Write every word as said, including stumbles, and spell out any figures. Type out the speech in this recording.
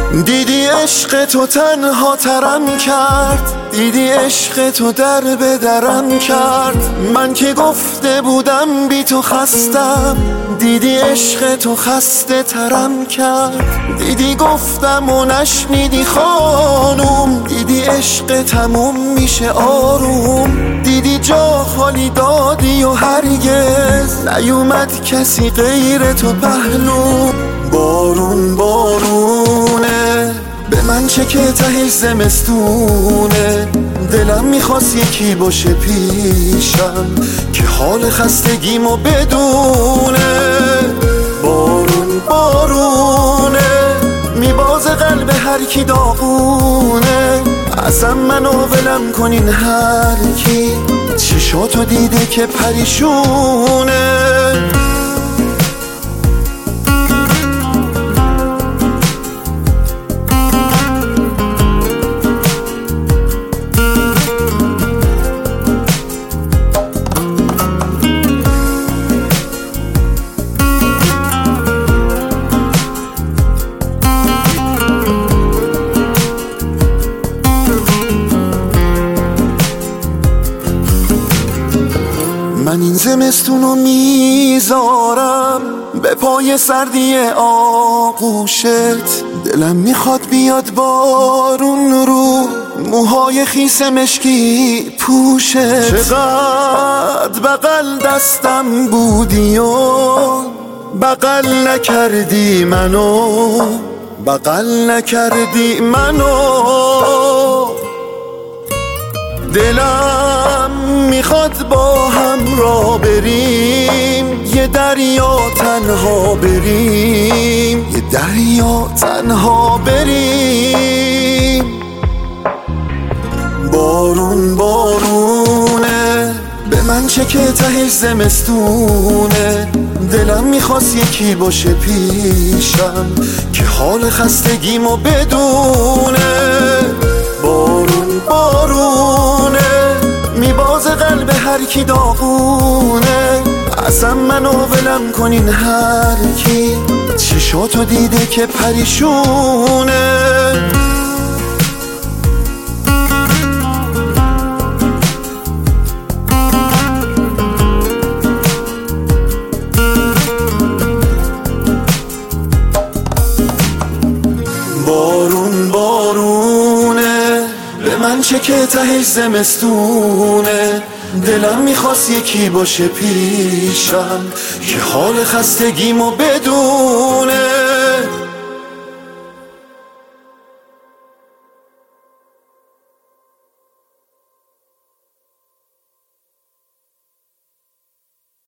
دیدی عشق تو تنها ترم کرد، دیدی عشق تو در به درم کرد. من که گفته بودم بی تو خستم، دیدی عشق تو خسته ترم کرد. دیدی گفتم و نشنیدی خانوم، دیدی عشق تموم میشه آروم. دیدی جا خالی دادی و هرگز نیومد کسی غیر تو پهلو. بارون بارونه به من چه که تهش زمستونه. دلم میخواست یکی باشه پیشم که حال خستگیمو بدونه. بارون بارونه میبازه قلب هر کی داغونه. اصلا منو ولم کنین هر کی چشاتو دیده که پریشونه. من این زمستونو میذارم به پای سردی آغوشت. دلم میخواد بیاد بارون رو موهای خیس مشکی پوشت. چقدر بغل دستم بودی و بغل نکردی منو، بغل نکردی منو. دلم میخواد با هم را بریم یه دریا تنها بریم، یه دریا تنها بریم. بارون بارونه به من چه که تهش زمستونه. دلم میخواست یکی باشه پیشم که حال خستگیمو بدونه. بارون بارونه میبازه قلب هر کی داغونه. اصلا منو ولم کنین هر کی چشاتو دیده که پریشونه. بارون بارونه به من چه که تهش زمستونه. دلم میخواست یکی باشه پیشم که حال خستگیمو بدونه.